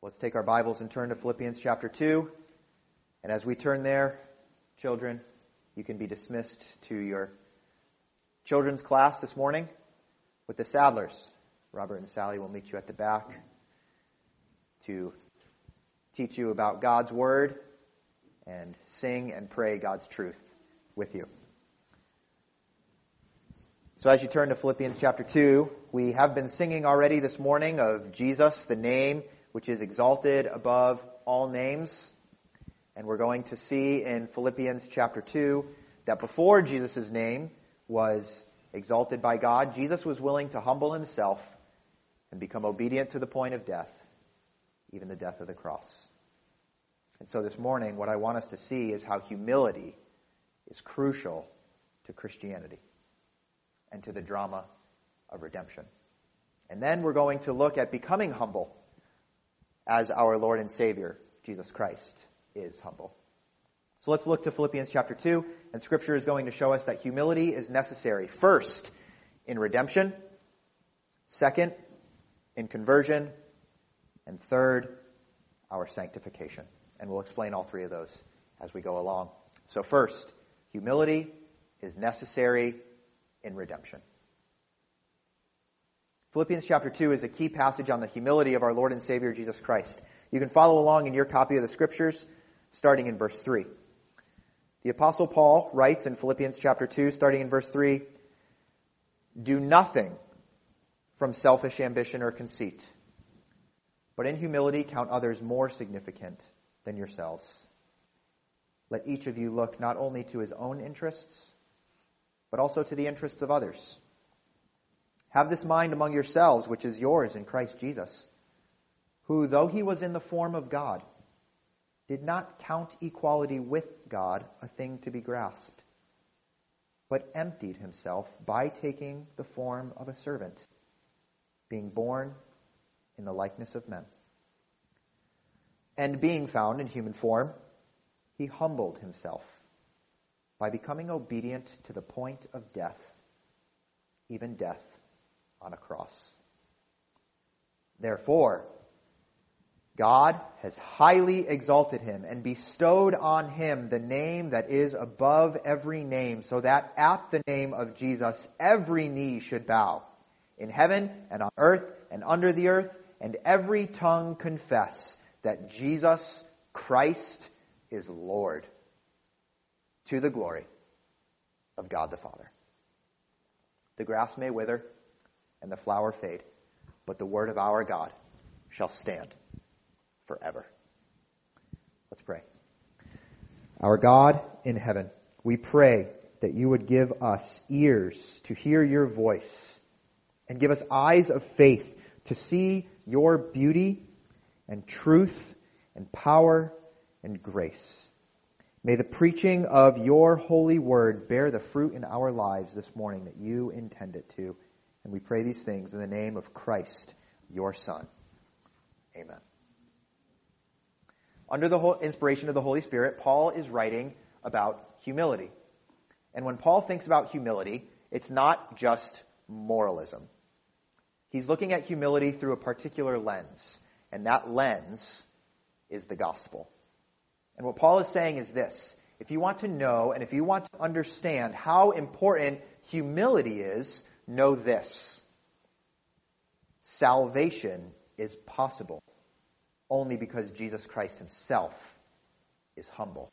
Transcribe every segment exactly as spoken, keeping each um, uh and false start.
Let's take our Bibles and turn to Philippians chapter two. And as we turn there, children, you can be dismissed to your children's class this morning with the Sadlers. Robert and Sally will meet you at the back to teach you about God's Word and sing and pray God's truth with you. So as you turn to Philippians chapter two, we have been singing already this morning of Jesus, the name which is exalted above all names. And we're going to see in Philippians chapter two that before Jesus' name was exalted by God, Jesus was willing to humble himself and become obedient to the point of death, even the death of the cross. And so this morning, what I want us to see is how humility is crucial to Christianity and to the drama of redemption. And then we're going to look at becoming humble as our Lord and Savior, Jesus Christ, is humble. So let's look to Philippians chapter two, and Scripture is going to show us that humility is necessary. First, in redemption. Second, in conversion. And third, our sanctification. And we'll explain all three of those as we go along. So first, humility is necessary in redemption. Philippians chapter two is a key passage on the humility of our Lord and Savior Jesus Christ. You can follow along in your copy of the Scriptures, starting in verse three. The Apostle Paul writes in Philippians chapter two, starting in verse three, "Do nothing from selfish ambition or conceit, but in humility count others more significant than yourselves. Let each of you look not only to his own interests, but also to the interests of others. Have this mind among yourselves, which is yours in Christ Jesus, who, though he was in the form of God, did not count equality with God a thing to be grasped, but emptied himself by taking the form of a servant, being born in the likeness of men. And being found in human form, he humbled himself by becoming obedient to the point of death, even death on a cross. Therefore, God has highly exalted him and bestowed on him the name that is above every name, so that at the name of Jesus every knee should bow, in heaven and on earth and under the earth, and every tongue confess that Jesus Christ is Lord, to the glory of God the Father. The grass may wither and the flower fade, but the word of our God shall stand forever." Let's pray. Our God in heaven, we pray that you would give us ears to hear your voice and give us eyes of faith to see your beauty and truth and power and grace. May the preaching of your holy word bear the fruit in our lives this morning that you intend it to. And we pray these things in the name of Christ, your Son. Amen. Under the inspiration of the Holy Spirit, Paul is writing about humility. And when Paul thinks about humility, it's not just moralism. He's looking at humility through a particular lens, and that lens is the gospel. And what Paul is saying is this: if you want to know and if you want to understand how important humility is, know this: salvation is possible only because Jesus Christ himself is humble.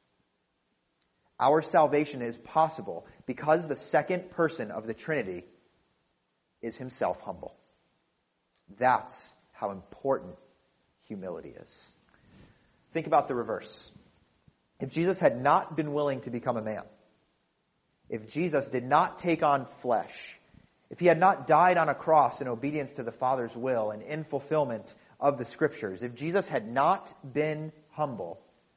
Our salvation is possible because the second person of the Trinity is himself humble. That's how important humility is. Think about the reverse. If Jesus had not been willing to become a man, if Jesus did not take on flesh, if he had not died on a cross in obedience to the Father's will and in fulfillment of the Scriptures, if Jesus had not been humble,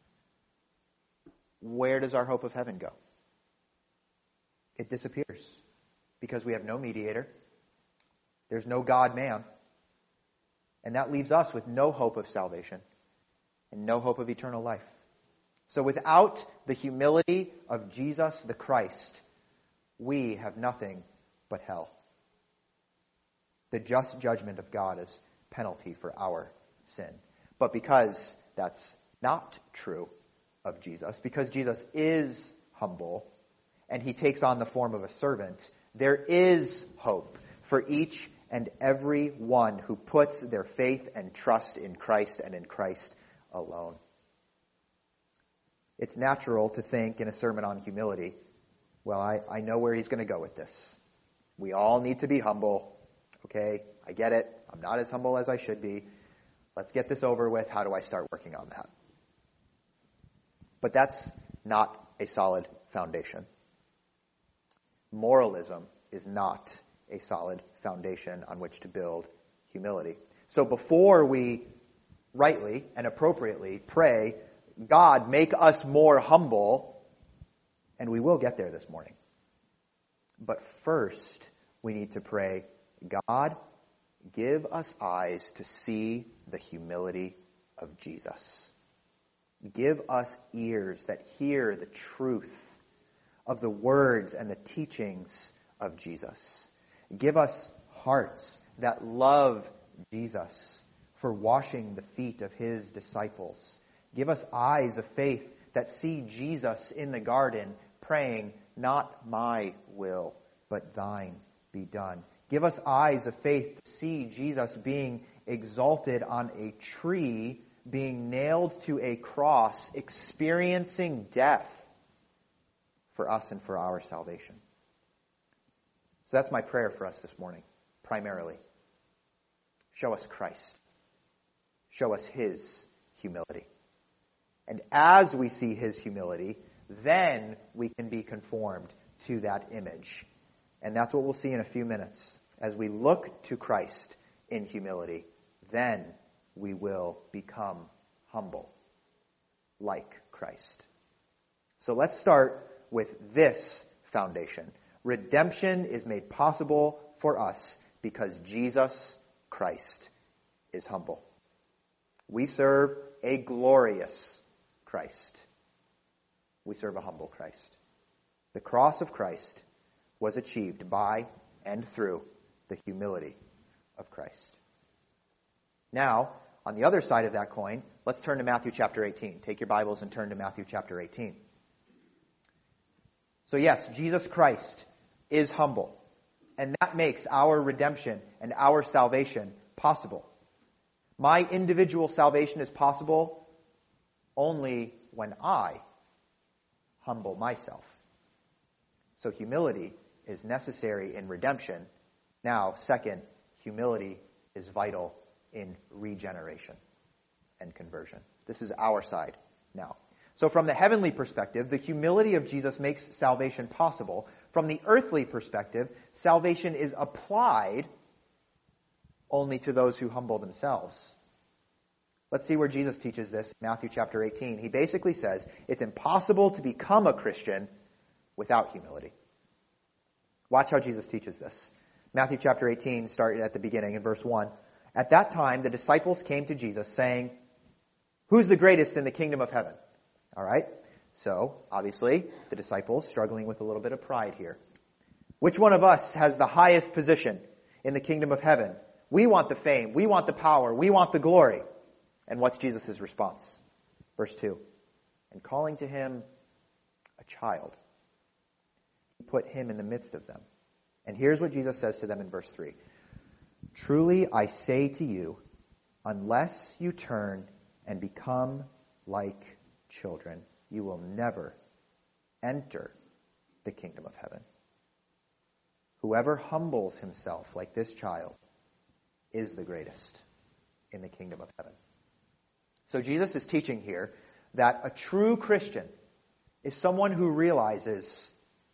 where does our hope of heaven go? It disappears because we have no mediator. There's no God-man. And that leaves us with no hope of salvation and no hope of eternal life. So without the humility of Jesus the Christ, we have nothing but hell. The just judgment of God is penalty for our sin. But because that's not true of Jesus, because Jesus is humble and he takes on the form of a servant, there is hope for each and every one who puts their faith and trust in Christ and in Christ alone. It's natural to think in a sermon on humility, well, I, I know where he's going to go with this. We all need to be humble. Okay, I get it. I'm not as humble as I should be. Let's get this over with. How do I start working on that? But that's not a solid foundation. Moralism is not a solid foundation on which to build humility. So before we rightly and appropriately pray, God, make us more humble, and we will get there this morning. But first, we need to pray, God, give us eyes to see the humility of Jesus. Give us ears that hear the truth of the words and the teachings of Jesus. Give us hearts that love Jesus for washing the feet of his disciples. Give us eyes of faith that see Jesus in the garden praying, not my will, but thine be done. Give us eyes of faith to see Jesus being exalted on a tree, being nailed to a cross, experiencing death for us and for our salvation. So that's my prayer for us this morning, primarily. Show us Christ. Show us his humility. And as we see his humility, then we can be conformed to that image. And that's what we'll see in a few minutes. As we look to Christ in humility, then we will become humble, like Christ. So let's start with this foundation. Redemption is made possible for us because Jesus Christ is humble. We serve a glorious Christ. We serve a humble Christ. The cross of Christ was achieved by and through the humility of Christ. Now, on the other side of that coin, let's turn to Matthew chapter eighteen. Take your Bibles and turn to Matthew chapter eighteen. So yes, Jesus Christ is humble, and that makes our redemption and our salvation possible. My individual salvation is possible only when I humble myself. So humility is necessary in redemption. Now, second, humility is vital in regeneration and conversion. This is our side now. So from the heavenly perspective, the humility of Jesus makes salvation possible. From the earthly perspective, salvation is applied only to those who humble themselves. Let's see where Jesus teaches this in Matthew chapter eighteen. He basically says it's impossible to become a Christian without humility. Watch how Jesus teaches this. Matthew chapter eighteen, starting at the beginning in verse one. At that time, the disciples came to Jesus saying, "Who's the greatest in the kingdom of heaven?" All right. So, obviously, the disciples struggling with a little bit of pride here. Which one of us has the highest position in the kingdom of heaven? We want the fame. We want the power. We want the glory. And what's Jesus' response? Verse two. And calling to him a child, he put him in the midst of them. And here's what Jesus says to them in verse three. Truly I say to you, unless you turn and become like children, you will never enter the kingdom of heaven. Whoever humbles himself like this child is the greatest in the kingdom of heaven. So Jesus is teaching here that a true Christian is someone who realizes,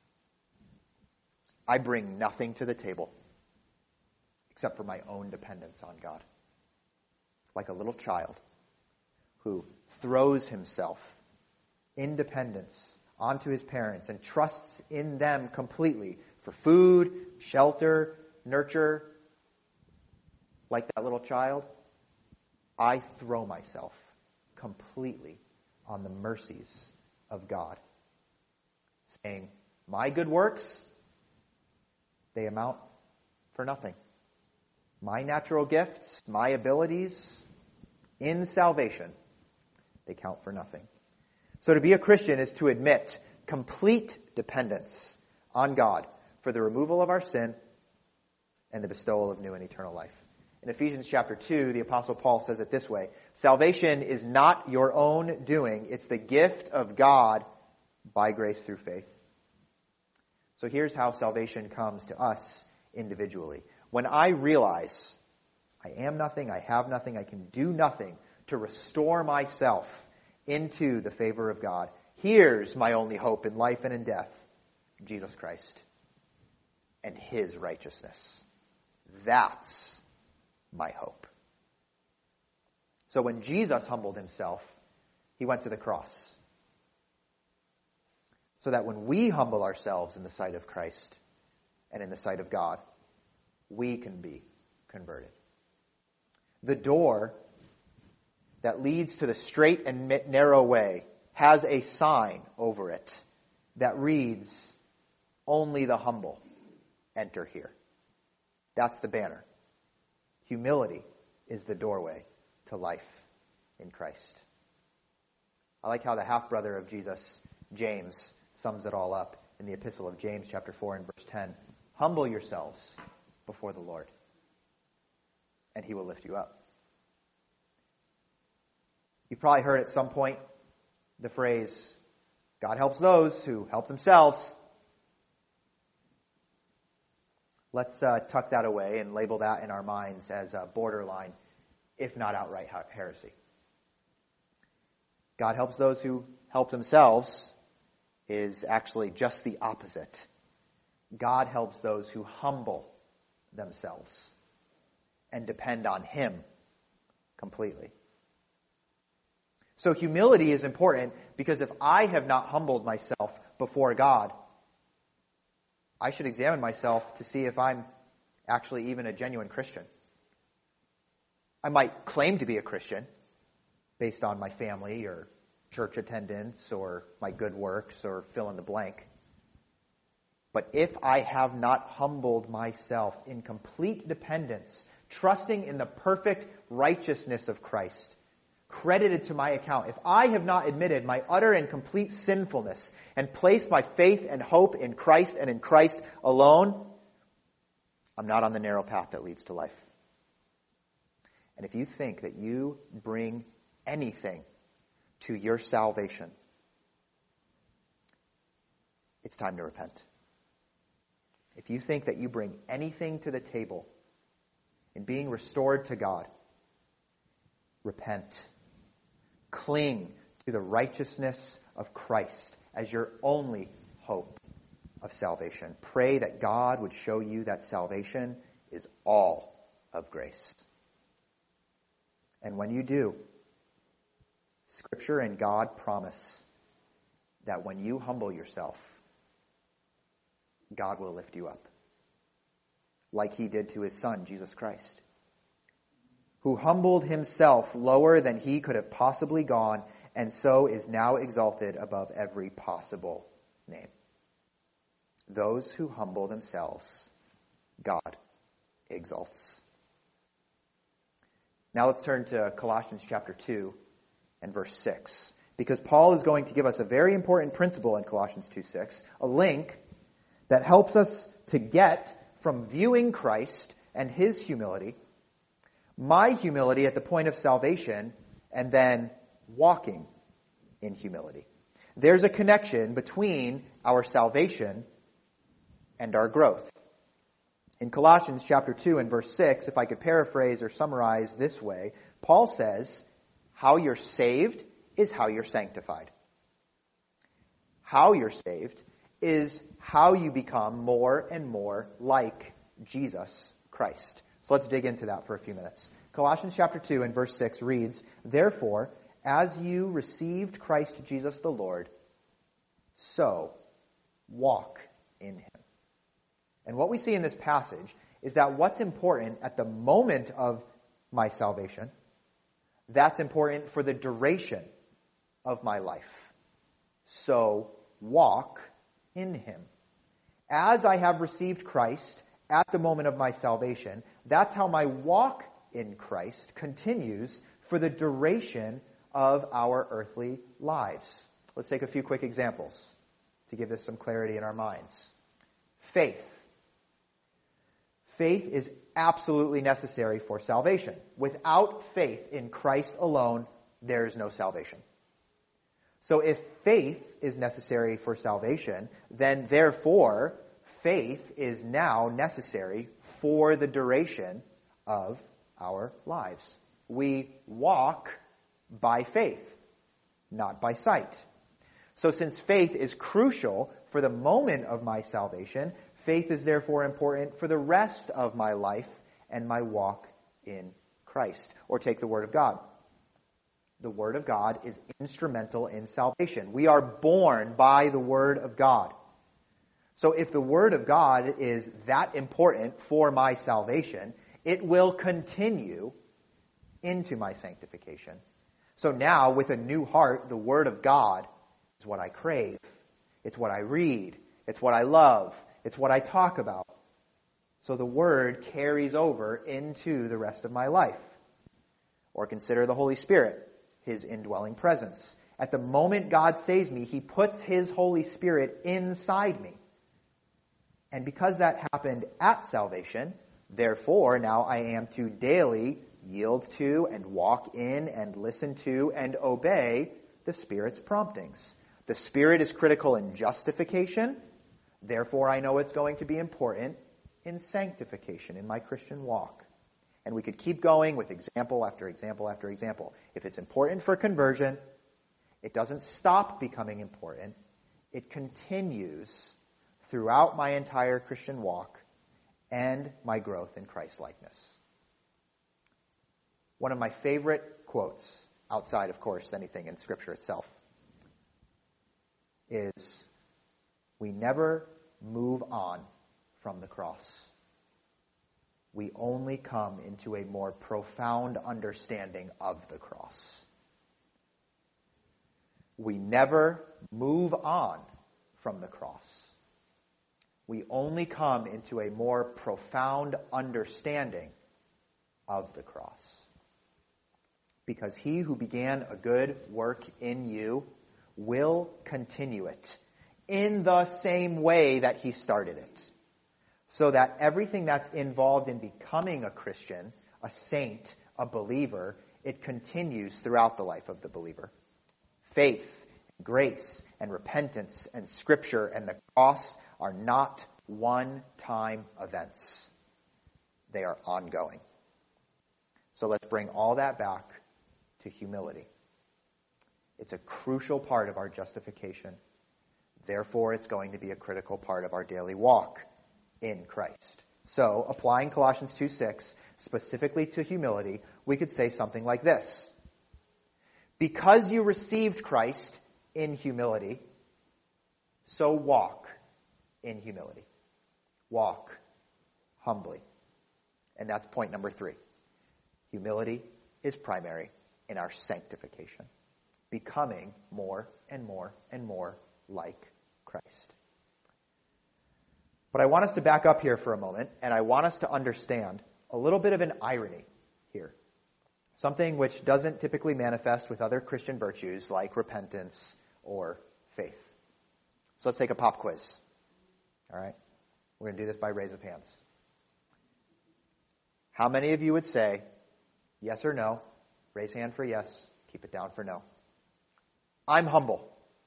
I bring nothing to the table except for my own dependence on God. Like a little child who throws himself in dependence onto his parents and trusts in them completely for food, shelter, nurture. Like that little child, I throw myself completely on the mercies of God, saying, my good works, they amount for nothing. My natural gifts, my abilities, in salvation, they count for nothing. So to be a Christian is to admit complete dependence on God for the removal of our sin and the bestowal of new and eternal life. In Ephesians chapter two, the Apostle Paul says it this way: salvation is not your own doing, it's the gift of God by grace through faith. So here's how salvation comes to us individually. When I realize I am nothing, I have nothing, I can do nothing to restore myself into the favor of God, here's my only hope in life and in death: Jesus Christ and His righteousness. That's my hope. So when Jesus humbled Himself, He went to the cross. So that when we humble ourselves in the sight of Christ and in the sight of God, we can be converted. The door that leads to the straight and narrow way has a sign over it that reads, "Only the humble enter here." That's the banner. Humility is the doorway to life in Christ. I like how the half-brother of Jesus, James, sums it all up in the epistle of James chapter four and verse ten. Humble yourselves before the Lord, and He will lift you up. You've probably heard at some point the phrase, God helps those who help themselves. Let's uh, tuck that away and label that in our minds as a borderline, if not outright heresy. God helps those who help themselves is actually just the opposite. God helps those who humble themselves and depend on Him completely. So humility is important because if I have not humbled myself before God, I should examine myself to see if I'm actually even a genuine Christian. I might claim to be a Christian based on my family or church attendance or my good works or fill in the blank. But if I have not humbled myself in complete dependence, trusting in the perfect righteousness of Christ, credited to my account, if I have not admitted my utter and complete sinfulness and placed my faith and hope in Christ and in Christ alone, I'm not on the narrow path that leads to life. And if you think that you bring anything to your salvation, it's time to repent. If you think that you bring anything to the table in being restored to God, repent. Cling to the righteousness of Christ as your only hope of salvation. Pray that God would show you that salvation is all of grace. And when you do, Scripture and God promise that when you humble yourself, God will lift you up, like He did to His Son, Jesus Christ, who humbled Himself lower than He could have possibly gone, and so is now exalted above every possible name. Those who humble themselves, God exalts. Now let's turn to Colossians chapter two and verse six, because Paul is going to give us a very important principle in Colossians two six, a link that helps us to get from viewing Christ and His humility, my humility at the point of salvation, and then walking in humility. There's a connection between our salvation and our growth. In Colossians chapter two and verse six, if I could paraphrase or summarize this way, Paul says, how you're saved is how you're sanctified. How you're saved is how you become more and more like Jesus Christ. So let's dig into that for a few minutes. Colossians chapter two and verse six reads, "Therefore, as you received Christ Jesus the Lord, so walk in Him." And what we see in this passage is that what's important at the moment of my salvation, that's important for the duration of my life. So walk in Him. As I have received Christ at the moment of my salvation, that's how my walk in Christ continues for the duration of our earthly lives. Let's take a few quick examples to give this some clarity in our minds. Faith. Faith is absolutely necessary for salvation. Without faith in Christ alone, there is no salvation. So if faith is necessary for salvation, then therefore faith is now necessary for the duration of our lives. We walk by faith, not by sight. So since faith is crucial for the moment of my salvation, faith is therefore important for the rest of my life and my walk in Christ. Or take the Word of God. The Word of God is instrumental in salvation. We are born by the Word of God. So if the Word of God is that important for my salvation, it will continue into my sanctification. So now, with a new heart, the Word of God is what I crave. It's what I read. It's what I love. It's what I talk about. So the Word carries over into the rest of my life. Or consider the Holy Spirit, His indwelling presence. At the moment God saves me, He puts His Holy Spirit inside me. And because that happened at salvation, therefore now I am to daily yield to and walk in and listen to and obey the Spirit's promptings. The Spirit is critical in justification. Therefore, I know it's going to be important in sanctification, in my Christian walk. And we could keep going with example after example after example. If it's important for conversion, it doesn't stop becoming important. It continues throughout my entire Christian walk and my growth in Christ-likeness. One of my favorite quotes, outside, of course, anything in Scripture itself, is, "We never move on from the cross. We only come into a more profound understanding of the cross." We never move on from the cross. We only come into a more profound understanding of the cross. Because he who began a good work in you will continue it in the same way that he started it. So that everything that's involved in becoming a Christian, a saint, a believer, it continues throughout the life of the believer. Faith, grace, and repentance, and Scripture, and the cross are not one-time events. They are ongoing. So let's bring all that back to humility. It's a crucial part of our justification. Therefore, it's going to be a critical part of our daily walk in Christ. So, applying Colossians two six specifically to humility, we could say something like this. Because you received Christ in humility, so walk in humility. Walk humbly. And that's point number three. Humility is primary in our sanctification, becoming more and more and more like Christ. But I want us to back up here for a moment, and I want us to understand a little bit of an irony here. Something which doesn't typically manifest with other Christian virtues like repentance or faith. So let's take a pop quiz. All right? We're going to do this by raise of hands. How many of you would say yes or no? Raise hand for yes. Keep it down for no. I'm humble.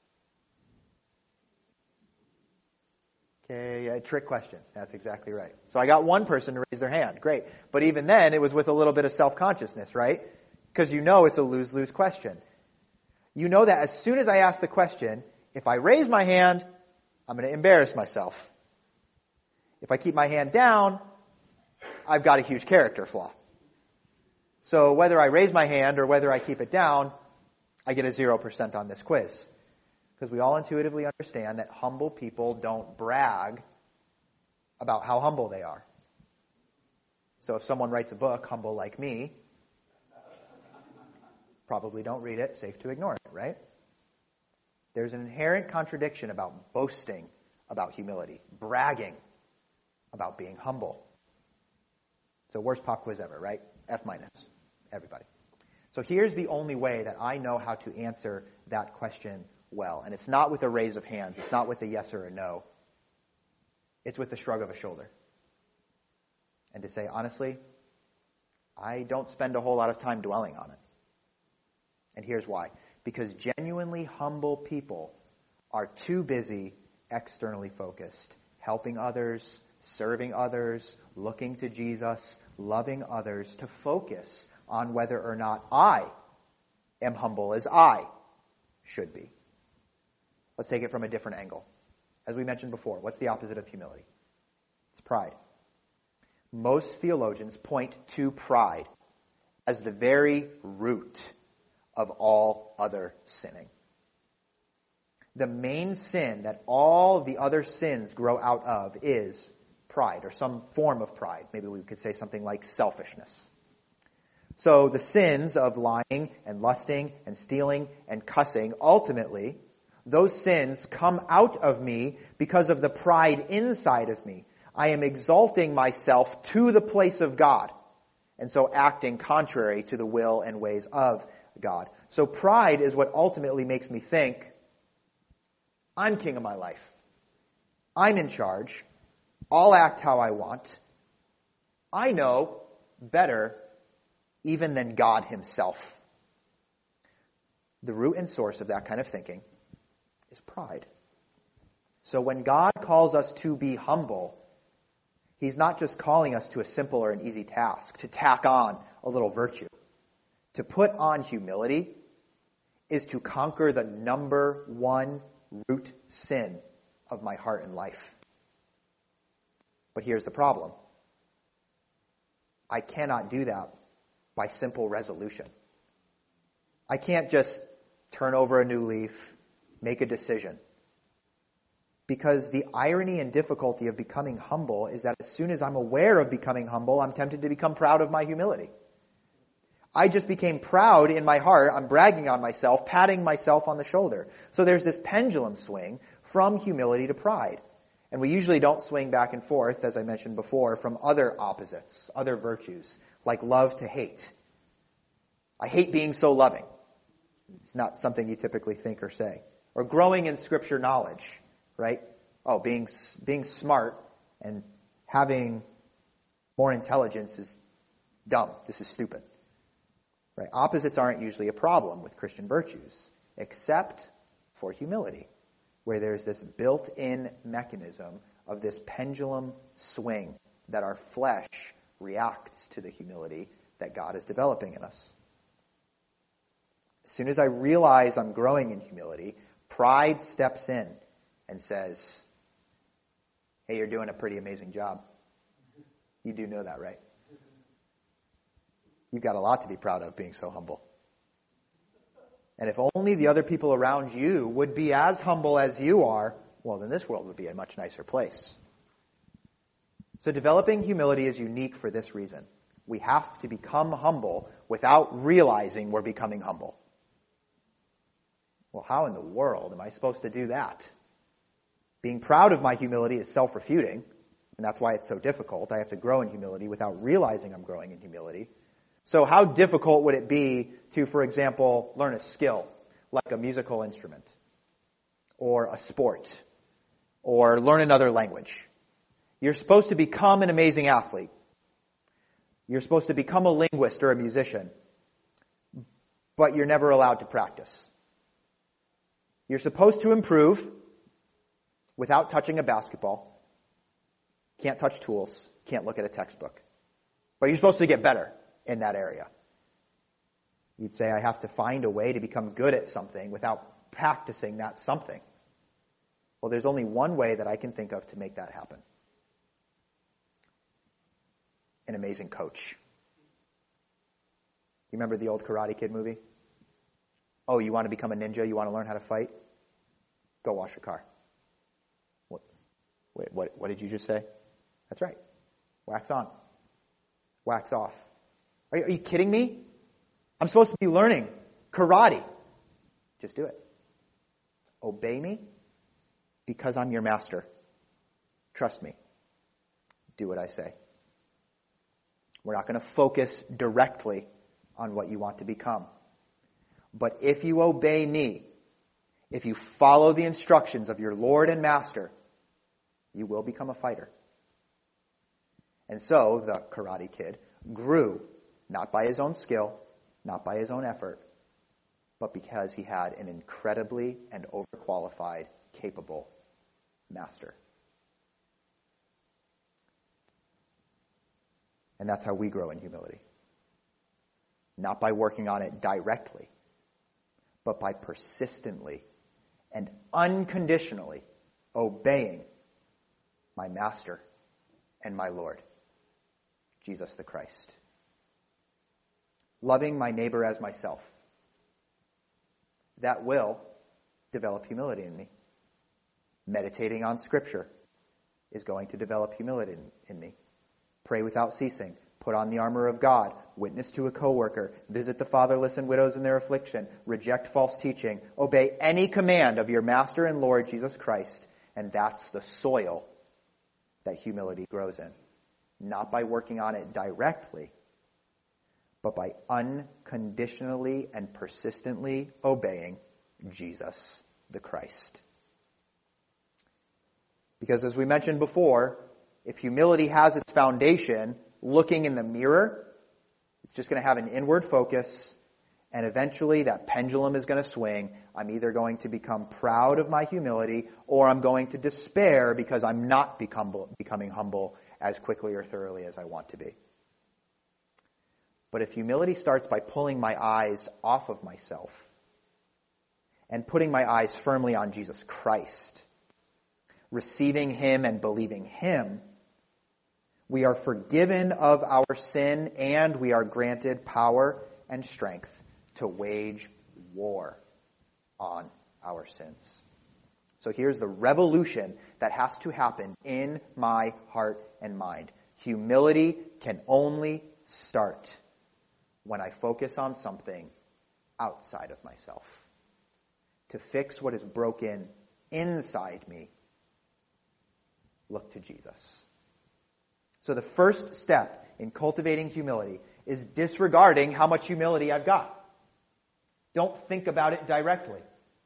Okay, a trick question. That's exactly right. So I got one person to raise their hand. Great. But even then, it was with a little bit of self-consciousness, right? Because you know it's a lose-lose question. You know that as soon as I ask the question, if I raise my hand, I'm going to embarrass myself. If I keep my hand down, I've got a huge character flaw. So whether I raise my hand or whether I keep it down, I get a zero percent on this quiz. Because we all intuitively understand that humble people don't brag about how humble they are. So if someone writes a book, Humble Like Me, probably don't read it, safe to ignore it, right? There's an inherent contradiction about boasting about humility, bragging about being humble. So worst pop quiz ever, right? F minus. Everybody. So here's the only way that I know how to answer that question well. And it's not with a raise of hands. It's not with a yes or a no. It's with a shrug of a shoulder. And to say, honestly, I don't spend a whole lot of time dwelling on it. And here's why. Because genuinely humble people are too busy externally focused, helping others, serving others, looking to Jesus, loving others, to focus on whether or not I am humble as I should be. Let's take it from a different angle. As we mentioned before, what's the opposite of humility? It's pride. Most theologians point to pride as the very root of all other sinning. The main sin that all the other sins grow out of is pride, or some form of pride. Maybe we could say something like selfishness. So the sins of lying and lusting and stealing and cussing, ultimately, those sins come out of me because of the pride inside of me. I am exalting myself to the place of God, and so acting contrary to the will and ways of God. So pride is what ultimately makes me think, I'm king of my life. I'm in charge. I'll act how I want. I know better even than God himself. The root and source of that kind of thinking is pride. So when God calls us to be humble, he's not just calling us to a simple or an easy task, to tack on a little virtue. To put on humility is to conquer the number one root sin of my heart and life. But here's the problem. I cannot do that by simple resolution. I can't just turn over a new leaf, make a decision. Because the irony and difficulty of becoming humble is that as soon as I'm aware of becoming humble, I'm tempted to become proud of my humility. I just became proud in my heart. I'm bragging on myself, patting myself on the shoulder. So there's this pendulum swing from humility to pride. And we usually don't swing back and forth, as I mentioned before, from other opposites, other virtues, like love to hate. I hate being so loving. It's not something you typically think or say. Or growing in Scripture knowledge, right? Oh, being being smart and having more intelligence is dumb. This is stupid. Right? Opposites aren't usually a problem with Christian virtues, except for humility, where there's this built-in mechanism of this pendulum swing that our flesh reacts to the humility that God is developing in us. As soon as I realize I'm growing in humility, pride steps in and says, hey, you're doing a pretty amazing job. You do know that, right? You've got a lot to be proud of being so humble. And if only the other people around you would be as humble as you are, well, then this world would be a much nicer place. So developing humility is unique for this reason. We have to become humble without realizing we're becoming humble. Well, how in the world am I supposed to do that? Being proud of my humility is self-refuting, and that's why it's so difficult. I have to grow in humility without realizing I'm growing in humility. So how difficult would it be to, for example, learn a skill, like a musical instrument, or a sport, or learn another language? You're supposed to become an amazing athlete. You're supposed to become a linguist or a musician, but you're never allowed to practice. You're supposed to improve without touching a basketball. Can't touch tools, can't look at a textbook. But you're supposed to get better in that area. You'd say, I have to find a way to become good at something without practicing that something. Well, there's only one way that I can think of to make that happen. An amazing coach. You remember the old Karate Kid movie? Oh, you want to become a ninja? You want to learn how to fight? Go wash your car. What? Wait, what, what did you just say? That's right. Wax on. Wax off. Are you, are you kidding me? I'm supposed to be learning karate. Just do it. Obey me because I'm your master. Trust me. Do what I say. We're not going to focus directly on what you want to become. But if you obey me, if you follow the instructions of your Lord and Master, you will become a fighter. And so the Karate Kid grew, not by his own skill, not by his own effort, but because he had an incredibly and overqualified, capable master. And that's how we grow in humility. Not by working on it directly, but by persistently and unconditionally obeying my Master and my Lord, Jesus the Christ. Loving my neighbor as myself. That will develop humility in me. Meditating on Scripture is going to develop humility in, in me. Pray without ceasing. Put on the armor of God. Witness to a coworker. Visit the fatherless and widows in their affliction. Reject false teaching. Obey any command of your Master and Lord Jesus Christ. And that's the soil that humility grows in. Not by working on it directly, but by unconditionally and persistently obeying Jesus the Christ. Because as we mentioned before, if humility has its foundation looking in the mirror, it's just going to have an inward focus, and eventually that pendulum is going to swing. I'm either going to become proud of my humility, or I'm going to despair because I'm not become, becoming humble as quickly or thoroughly as I want to be. But if humility starts by pulling my eyes off of myself and putting my eyes firmly on Jesus Christ, receiving Him and believing Him, we are forgiven of our sin and we are granted power and strength to wage war on our sins. So here's the revolution that has to happen in my heart and mind. Humility can only start when I focus on something outside of myself. To fix what is broken inside me, look to Jesus. So the first step in cultivating humility is disregarding how much humility I've got. Don't think about it directly.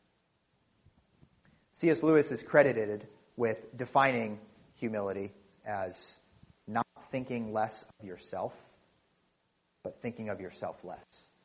C S Lewis is credited with defining humility as not thinking less of yourself, but thinking of yourself less.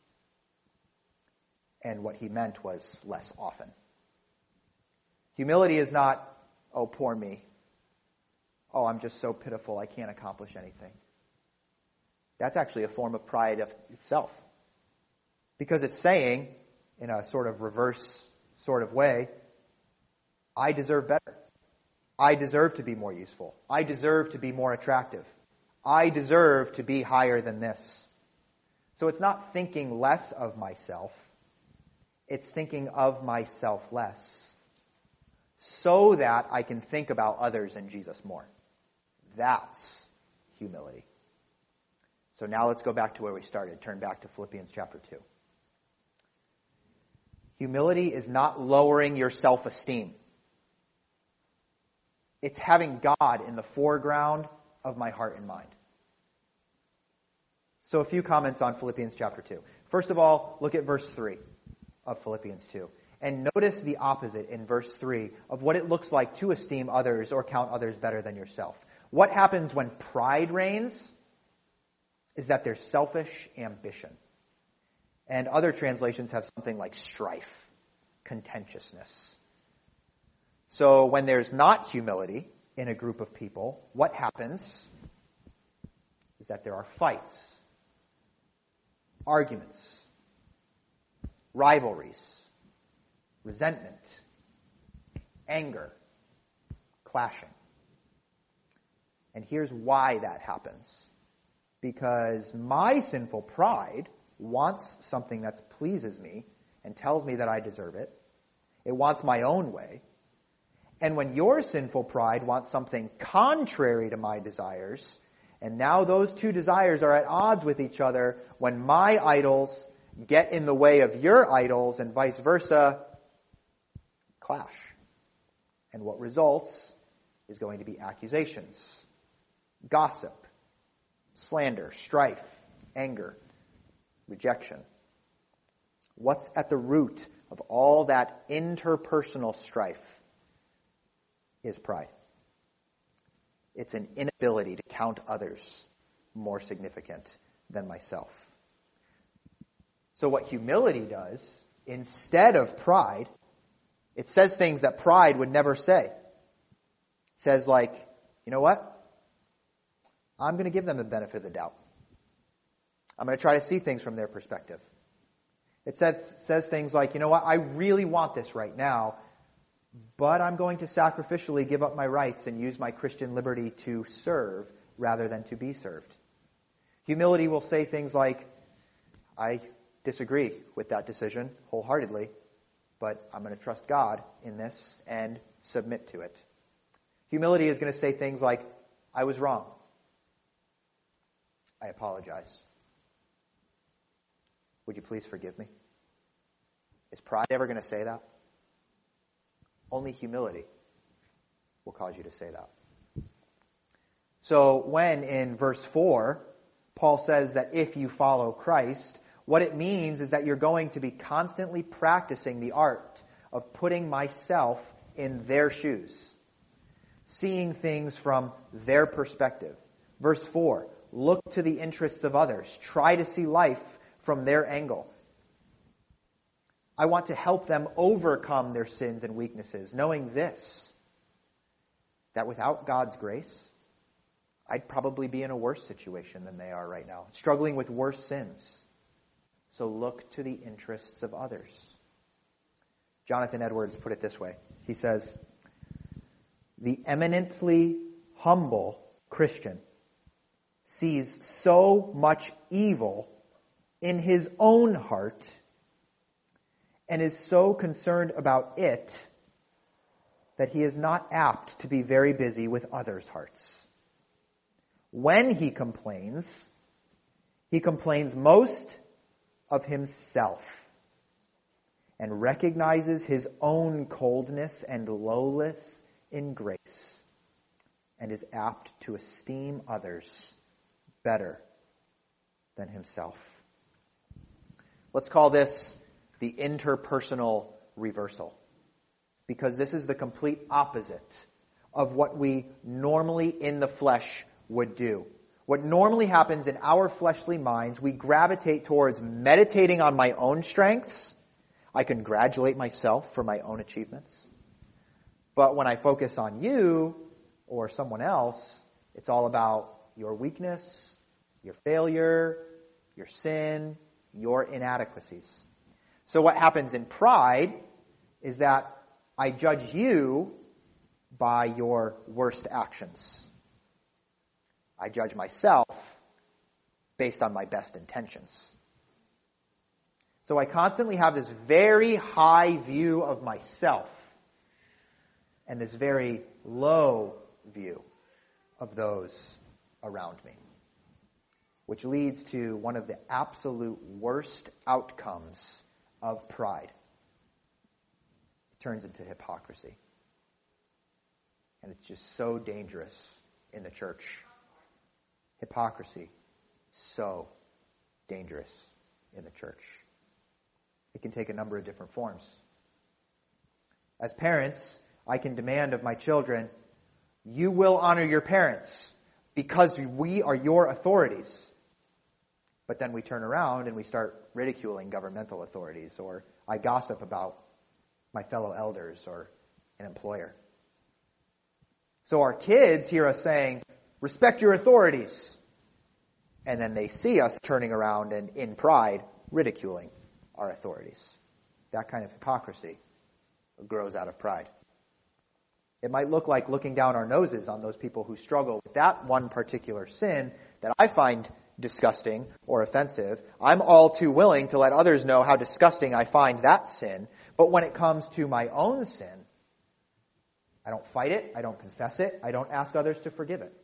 And what he meant was less often. Humility is not, oh, poor me. Oh, I'm just so pitiful, I can't accomplish anything. That's actually a form of pride of itself. Because it's saying, in a sort of reverse sort of way, I deserve better. I deserve to be more useful. I deserve to be more attractive. I deserve to be higher than this. So it's not thinking less of myself. It's thinking of myself less so that I can think about others and Jesus more. That's humility. So now let's go back to where we started. Turn back to Philippians chapter two. Humility is not lowering your self-esteem. It's having God in the foreground of my heart and mind. So a few comments on Philippians chapter two. First of all, look at verse three of Philippians two. And notice the opposite in verse three of what it looks like to esteem others or count others better than yourself. What happens when pride reigns is that there's selfish ambition. And other translations have something like strife, contentiousness. So when there's not humility in a group of people, what happens is that there are fights, arguments, rivalries, resentment, anger, clashing. And here's why that happens. Because my sinful pride wants something that pleases me and tells me that I deserve it. It wants my own way. And when your sinful pride wants something contrary to my desires, and now those two desires are at odds with each other, when my idols get in the way of your idols and vice versa, clash. And what results is going to be accusations, gossip, slander, strife, anger. rejection. What's at the root of all that interpersonal strife is pride. It's an inability to count others more significant than myself. So what humility does, instead of pride, it says things that pride would never say. It says like, you know what? I'm going to give them the benefit of the doubt. I'm going to try to see things from their perspective. It says, says things like, you know what? I really want this right now, but I'm going to sacrificially give up my rights and use my Christian liberty to serve rather than to be served. Humility will say things like, I disagree with that decision wholeheartedly, but I'm going to trust God in this and submit to it. Humility is going to say things like, I was wrong. I apologize. Would you please forgive me? Is pride ever going to say that? Only humility will cause you to say that. So when in verse four, Paul says that if you follow Christ, what it means is that you're going to be constantly practicing the art of putting myself in their shoes, seeing things from their perspective. Verse four, look to the interests of others. Try to see life from their angle. I want to help them overcome their sins and weaknesses, knowing this, that without God's grace, I'd probably be in a worse situation than they are right now, struggling with worse sins. So look to the interests of others. Jonathan Edwards put it this way. He says, the eminently humble Christian sees so much evil in his own heart and is so concerned about it that he is not apt to be very busy with others' hearts. When he complains, he complains most of himself and recognizes his own coldness and lowness in grace and is apt to esteem others better than himself. Let's call this the interpersonal reversal, because this is the complete opposite of what we normally in the flesh would do. What normally happens in our fleshly minds, we gravitate towards meditating on my own strengths. I congratulate myself for my own achievements. But when I focus on you or someone else, it's all about your weakness, your failure, your sin, your inadequacies. So what happens in pride is that I judge you by your worst actions. I judge myself based on my best intentions. So I constantly have this very high view of myself and this very low view of those around me, which leads to one of the absolute worst outcomes of pride. It turns into hypocrisy. And it's just so dangerous in the church. Hypocrisy, so dangerous in the church. It can take a number of different forms. As parents, I can demand of my children, you will honor your parents because we are your authorities. But then we turn around and we start ridiculing governmental authorities, or I gossip about my fellow elders or an employer. So our kids hear us saying, respect your authorities. And then they see us turning around and, in pride, ridiculing our authorities. That kind of hypocrisy grows out of pride. It might look like looking down our noses on those people who struggle with that one particular sin that I find disgusting or offensive. I'm all too willing to let others know how disgusting I find that sin. But when it comes to my own sin, I don't fight it, I don't confess it, I don't ask others to forgive it.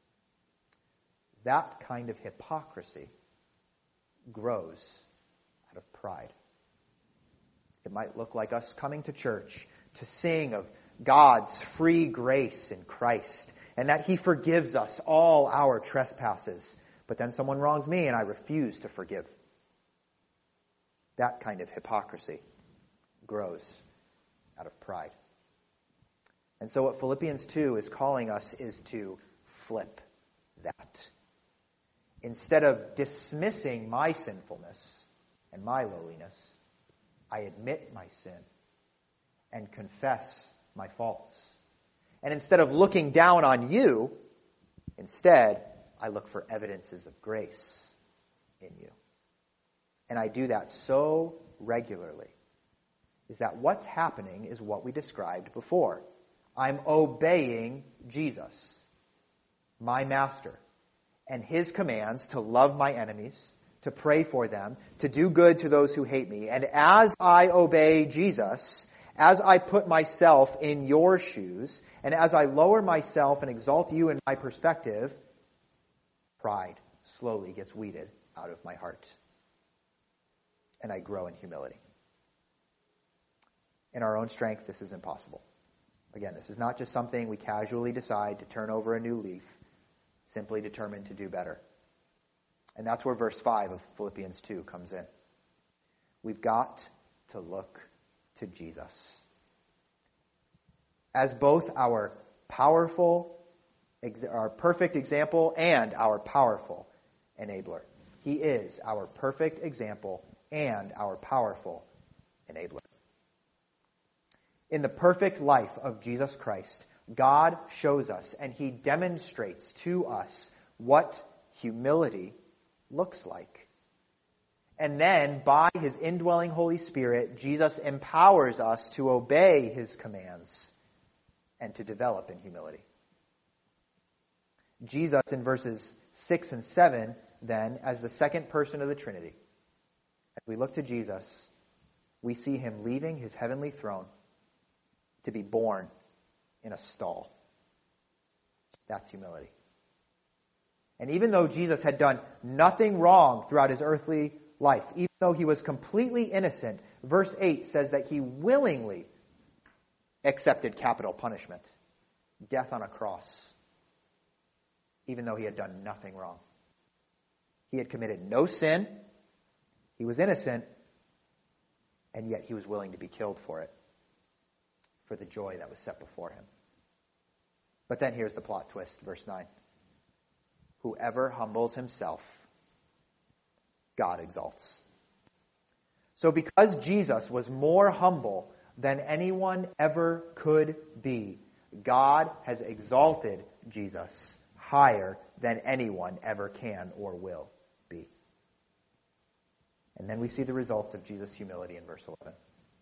That kind of hypocrisy grows out of pride. It might look like us coming to church to sing of God's free grace in Christ and that He forgives us all our trespasses. But then someone wrongs me and I refuse to forgive. That kind of hypocrisy grows out of pride. And so what Philippians two is calling us is to flip that. Instead of dismissing my sinfulness and my lowliness, I admit my sin and confess my faults. And instead of looking down on you, instead, I look for evidences of grace in you. And I do that so regularly, is that what's happening is what we described before. I'm obeying Jesus, my master, and his commands to love my enemies, to pray for them, to do good to those who hate me. And as I obey Jesus, as I put myself in your shoes, and as I lower myself and exalt you in my perspective, pride slowly gets weeded out of my heart. And I grow in humility. In our own strength, this is impossible. Again, this is not just something we casually decide to turn over a new leaf, simply determined to do better. And that's where verse five of Philippians two comes in. We've got to look to Jesus as both our powerful, our perfect example and our powerful enabler. He is our perfect example and our powerful enabler. In the perfect life of Jesus Christ, God shows us and he demonstrates to us what humility looks like. And then, by his indwelling Holy Spirit, Jesus empowers us to obey his commands and to develop in humility. Jesus, in verses six and seven, then, as the second person of the Trinity, as we look to Jesus, we see him leaving his heavenly throne to be born in a stall. That's humility. And even though Jesus had done nothing wrong throughout his earthly life, even though he was completely innocent, verse eight says that he willingly accepted capital punishment, death on a cross, even though he had done nothing wrong. He had committed no sin, he was innocent, and yet he was willing to be killed for it, for the joy that was set before him. But then here's the plot twist, verse nine. Whoever humbles himself, God exalts. So because Jesus was more humble than anyone ever could be, God has exalted Jesus higher than anyone ever can or will be. And then we see the results of Jesus' humility in verse eleven.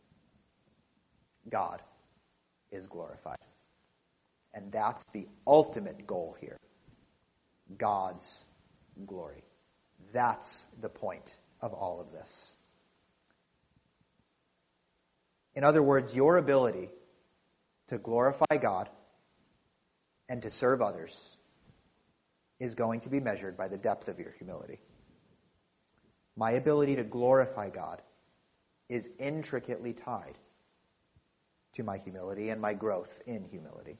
God is glorified. And that's the ultimate goal here. God's glory. That's the point of all of this. In other words, your ability to glorify God and to serve others is going to be measured by the depth of your humility. My ability to glorify God is intricately tied to my humility and my growth in humility.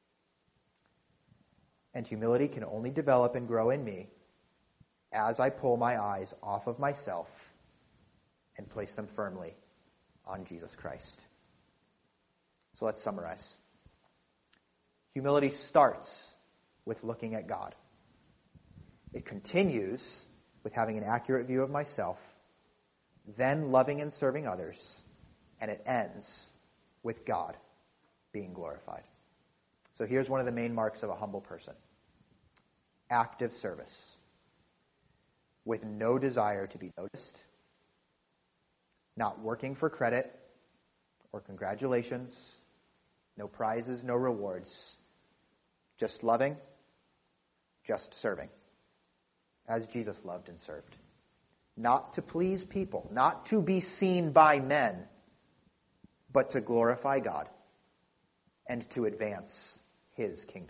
And humility can only develop and grow in me as I pull my eyes off of myself and place them firmly on Jesus Christ. So let's summarize. Humility starts with looking at God. It continues with having an accurate view of myself, then loving and serving others, and it ends with God being glorified. So here's one of the main marks of a humble person. Active service, with no desire to be noticed, not working for credit or congratulations, no prizes, no rewards, just loving, just serving, as Jesus loved and served. Not to please people, not to be seen by men, but to glorify God and to advance his kingdom.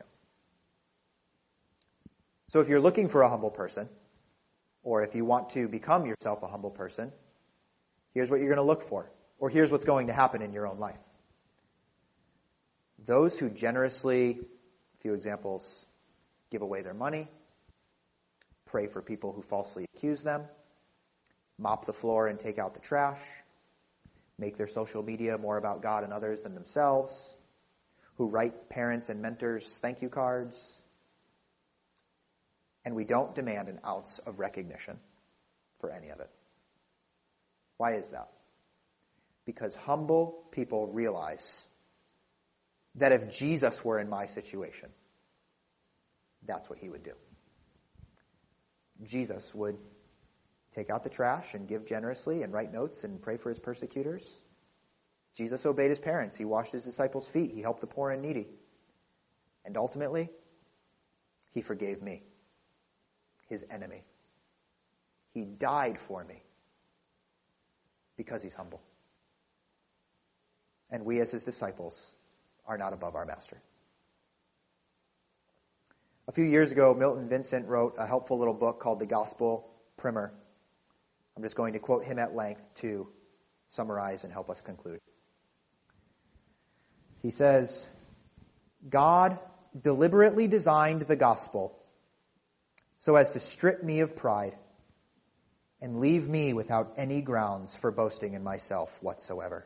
So if you're looking for a humble person, or if you want to become yourself a humble person, here's what you're going to look for, or here's what's going to happen in your own life. Those who generously, a few examples, give away their money, pray for people who falsely accuse them, mop the floor and take out the trash, make their social media more about God and others than themselves, who write parents and mentors thank you cards. And we don't demand an ounce of recognition for any of it. Why is that? Because humble people realize that if Jesus were in my situation, that's what he would do. Jesus would take out the trash and give generously and write notes and pray for his persecutors. Jesus obeyed his parents. He washed his disciples' feet. He helped the poor and needy. And ultimately, he forgave me, his enemy. He died for me because he's humble. And we as his disciples are not above our master. A few years ago, Milton Vincent wrote a helpful little book called The Gospel Primer. I'm just going to quote him at length to summarize and help us conclude. He says, God deliberately designed the gospel so as to strip me of pride and leave me without any grounds for boasting in myself whatsoever.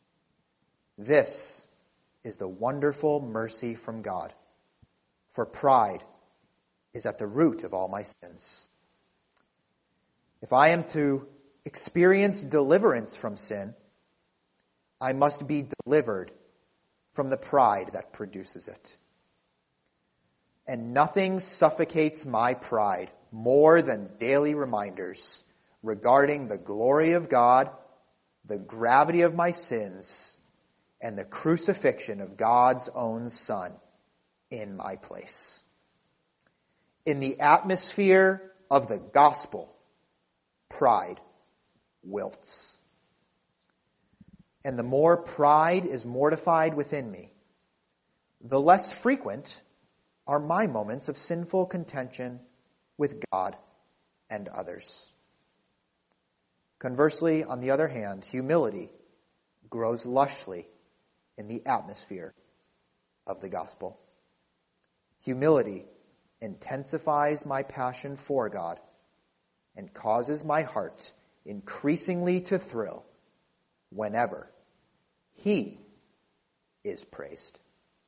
This is the wonderful mercy from God, for pride is at the root of all my sins. If I am to experience deliverance from sin, I must be delivered from the pride that produces it. And nothing suffocates my pride more than daily reminders regarding the glory of God, the gravity of my sins, and the crucifixion of God's own Son in my place. In the atmosphere of the gospel, pride wilts. And the more pride is mortified within me, the less frequent are my moments of sinful contention with God and others. Conversely, on the other hand, humility grows lushly in the atmosphere of the gospel. Humility intensifies my passion for God and causes my heart increasingly to thrill whenever he is praised.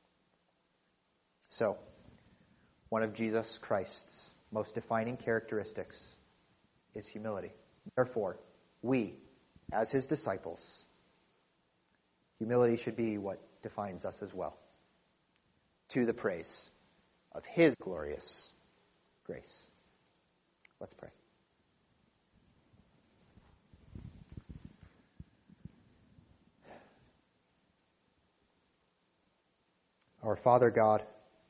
So, one of Jesus Christ's most defining characteristics is humility. Therefore, we, as his disciples, humility should be what defines us as well, to the praise of his glorious grace. Let's pray. Our Father God,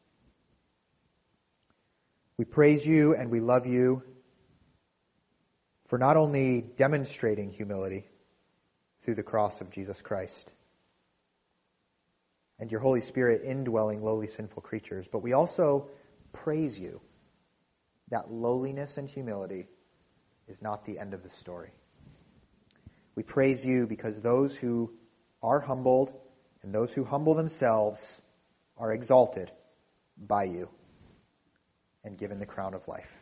we praise you and we love you for not only demonstrating humility through the cross of Jesus Christ and your Holy Spirit indwelling lowly sinful creatures, but we also praise you that lowliness and humility is not the end of the story. We praise you because those who are humbled and those who humble themselves are exalted by you and given the crown of life.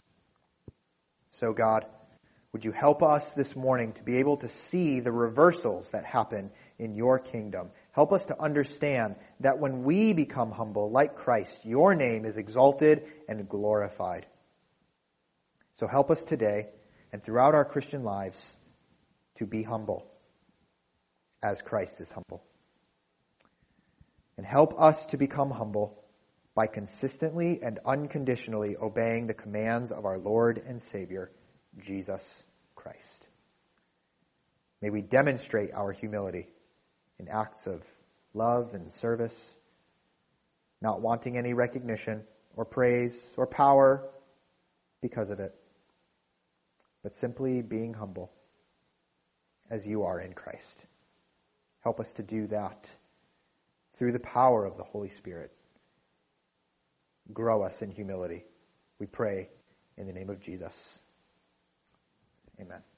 So God, would you help us this morning to be able to see the reversals that happen in your kingdom? Help us to understand that when we become humble like Christ, your name is exalted and glorified. So help us today and throughout our Christian lives to be humble as Christ is humble. And help us to become humble by consistently and unconditionally obeying the commands of our Lord and Savior, Jesus Christ. May we demonstrate our humility in acts of love and service, not wanting any recognition or praise or power because of it, but simply being humble as you are in Christ. Help us to do that through the power of the Holy Spirit. Grow us in humility, we pray in the name of Jesus. Amen.